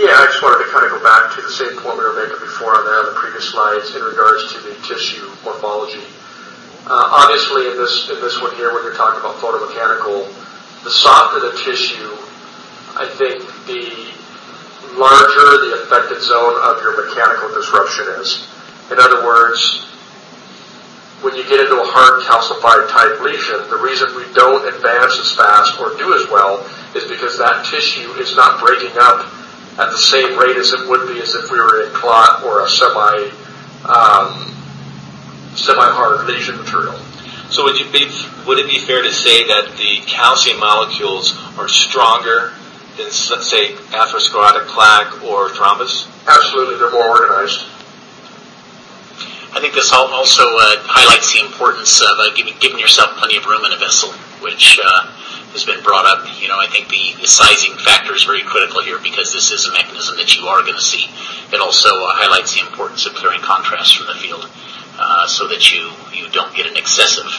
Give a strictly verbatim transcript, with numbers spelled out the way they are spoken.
Yeah, I just wanted to kind of go back to the same point we were making before on the, on the previous slides in regards to the tissue morphology. Uh, obviously, in this in this one here, when you're talking about photomechanical, the softer the tissue, I think the larger the affected zone of your mechanical disruption is. In other words, when you get into a hard calcified type lesion, the reason we don't advance as fast or do as well is because that tissue is not breaking up at the same rate as it would be as if we were in clot or a semi um, semi-hard lesion material. So would you be would it be fair to say that the calcium molecules are stronger than, say, atherosclerotic plaque or thrombus? Absolutely, they're more organized. I think this also uh, highlights the importance of uh, giving, giving yourself plenty of room in a vessel, which uh, has been brought up. You know, I think the, the sizing factor is very critical here because this is a mechanism that you are going to see. It also uh, highlights the importance of clearing contrast from the field uh, so that you, you don't get an excessive